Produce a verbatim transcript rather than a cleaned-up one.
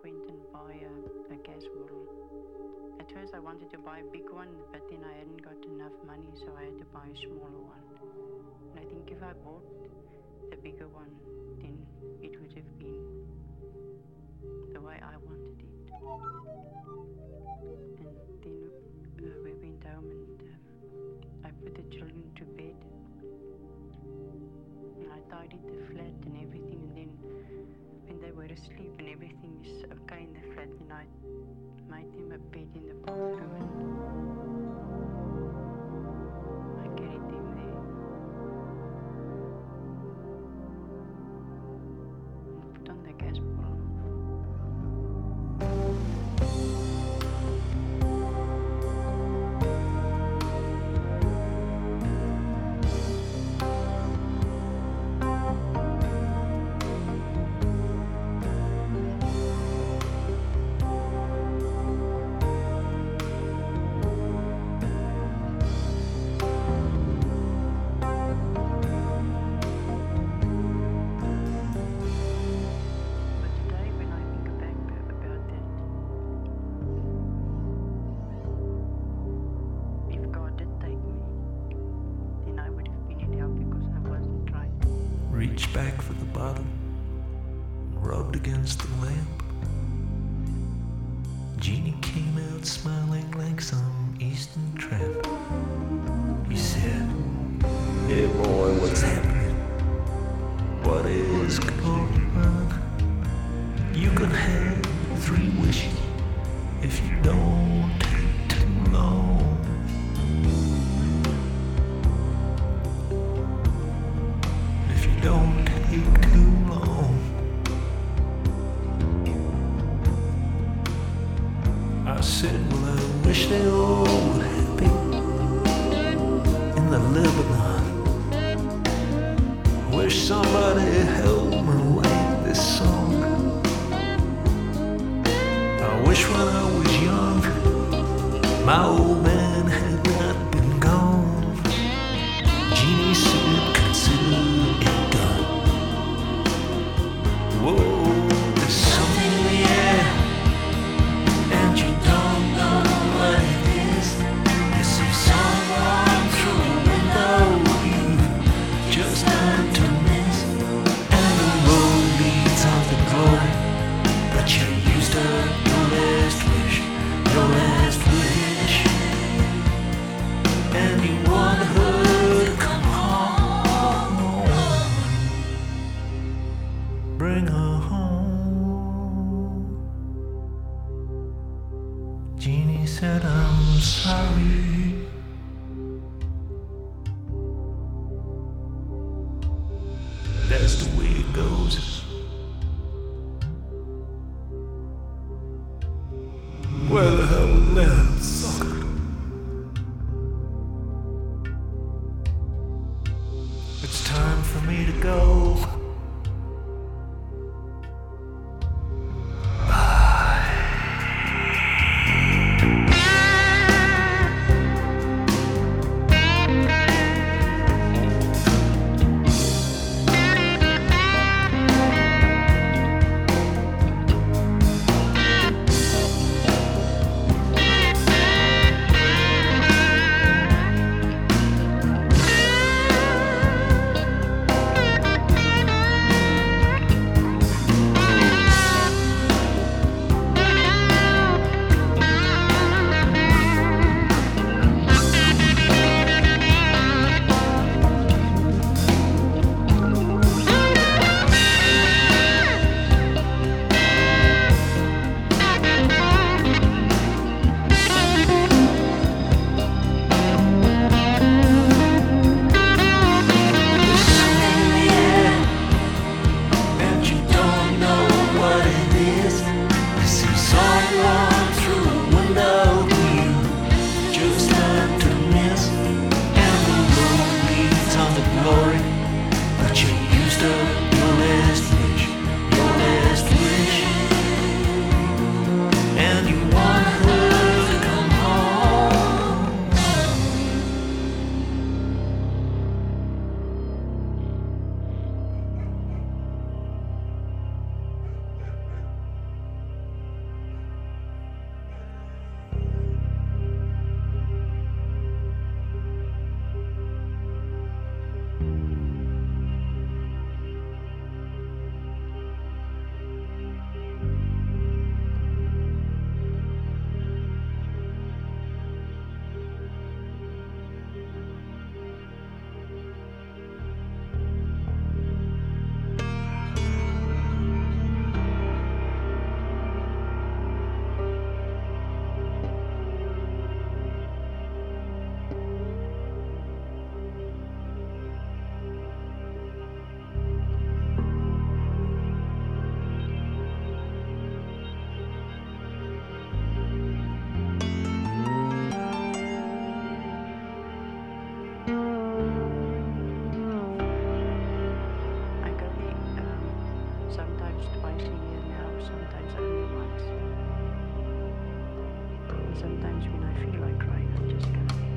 went and buy a, a gas bottle. At first I wanted to buy a big one, but then I hadn't got enough money, so I had to buy a smaller one. And I think if I bought the bigger one, then it would have been the way I wanted it. And then uh, we went home and uh, I put the children to bed. And I tidied the flat and everything, and then when they were asleep and everything is okay in the flat, then I made them a bed in the bathroom and I carried them there and put on the gas bottle. Reached back for the bottle and rubbed against the lamp. Jeannie came out smiling like some eastern tramp. He said, "Hey boy, what's happening? What is going on? You can have three wishes if you don't take too long." Don't take too long. I said, well, I wish they all were happy in the Lebanon. Wish somebody helped me write this song. I wish when I was young, my old man had not been gone. Jeannie said, consider it done. Whoa, there's something in the air, and you don't know what it is. You see someone through a window you just had to miss, and the road leads out the glory, but you used up your last wish, your last wish, and you want her to come home. Bring her home. Jeannie said, I'm sorry. That's the way it goes. Where the hell was that sucker? It's time for me to go. sometimes twice a year now, sometimes only once. And sometimes when I feel like crying, I just go.